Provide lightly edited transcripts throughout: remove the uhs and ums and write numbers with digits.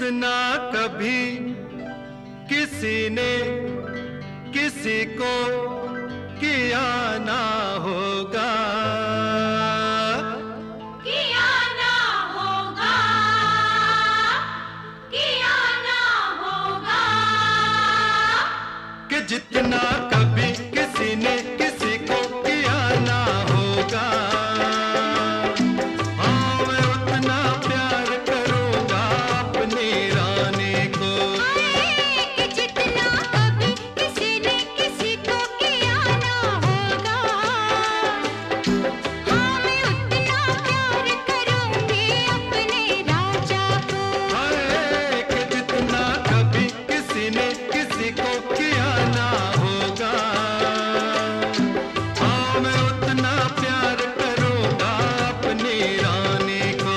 जितना कभी किसी ने किसी को किया ना होगा, किया ना होगा, किया ना होगा, कि जितना कभी किसी ने किसी को किया ना होगा, हाँ मैं उतना प्यार करूँगा अपनी रानी को। कि जितना कभी किसी ने किसी को किया ना होगा, हाँ मैं उतना प्यार करूँगी अपने राजा को। कि जितना कभी किसी ने किसी को किया ना होगा, हाँ मैं उतना प्यार करूँगा अपनी रानी को।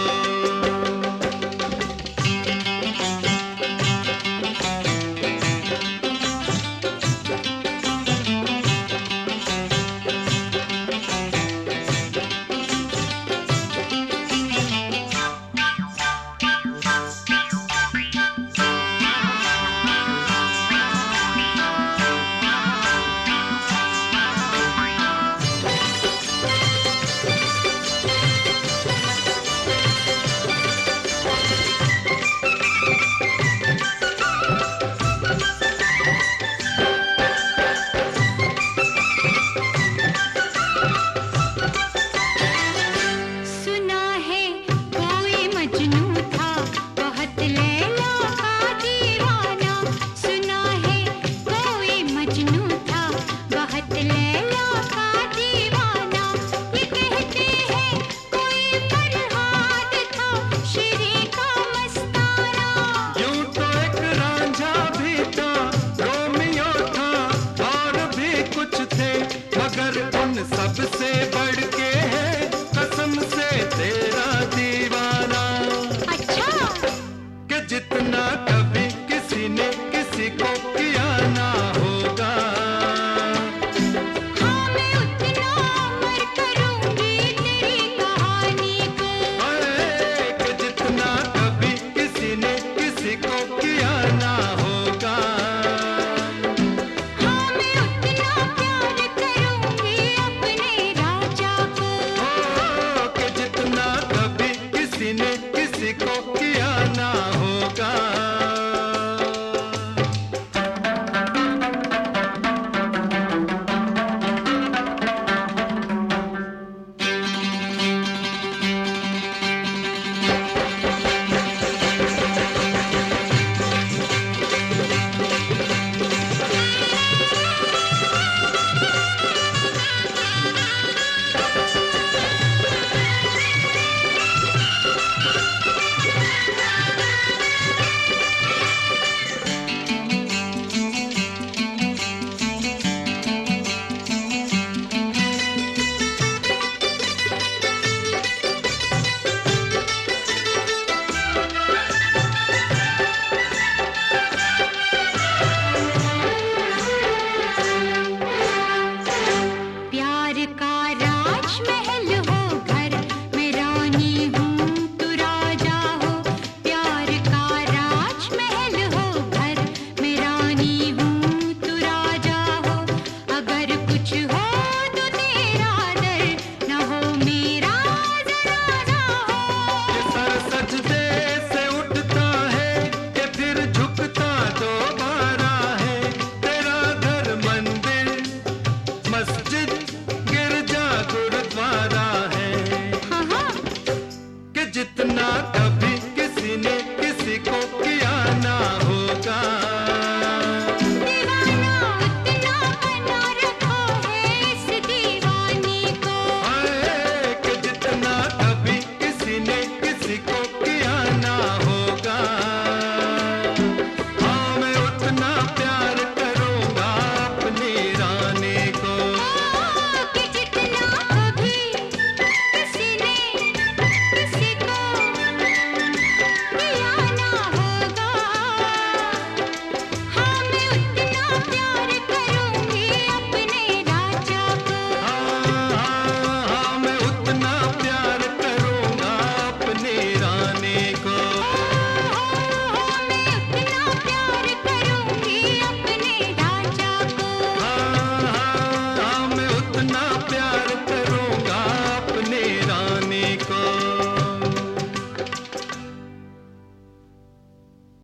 सुना है कोई मजनू था बहुत लैला का दीवाना, सुना है कोई मजनू था बहुत लैला